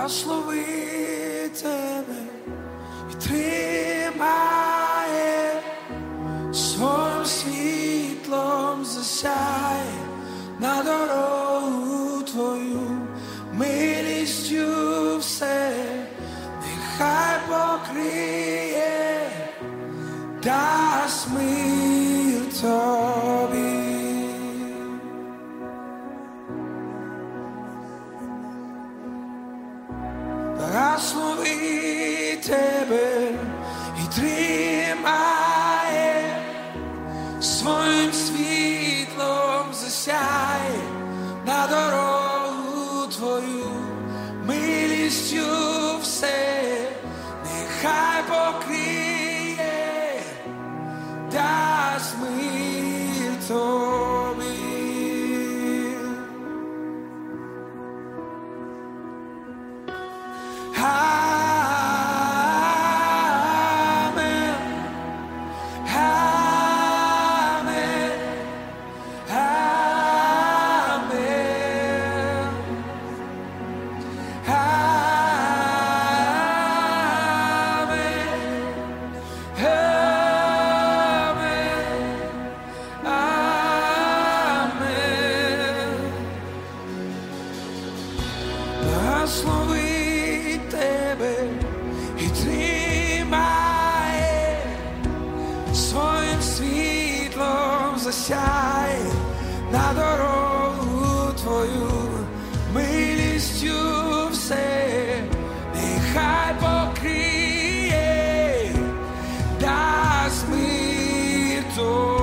благослови тебе і тримає, своїм світлом засяє на дорогу твою, милістю все нехай покриє, дасть мир тобі. Благослови тебе і тримає, своїм світлом засяє на дорогу твою, милістю все нехай покриє, дасть мир тобі. Благослови тебе і тримає, своїм світлом засяє на дорогу твою, милістю все нехай покриє, дасть мир тобі.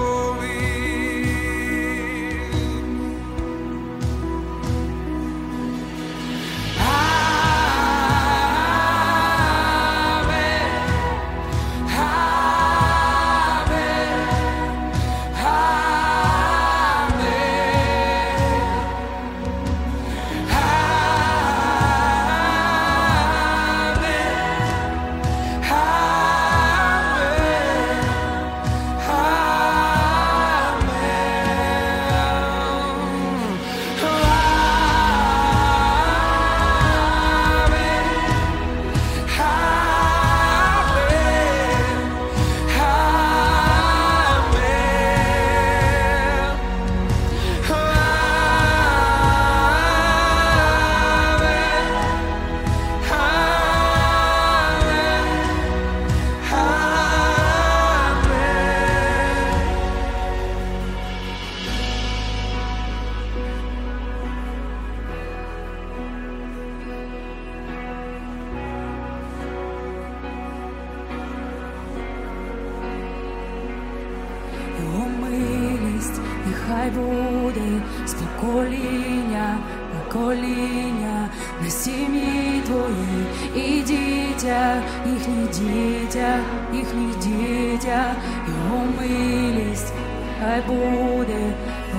Його милість нехай буде з покоління на коління, на сім'ї твої і дітях, їхніх дітях, їхніх дітях. Його милість нехай буде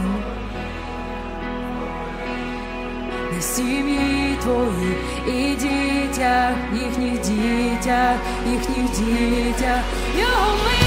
на сім'ї твої і дітях, їхніх дітях, їхніх дітях. Його милість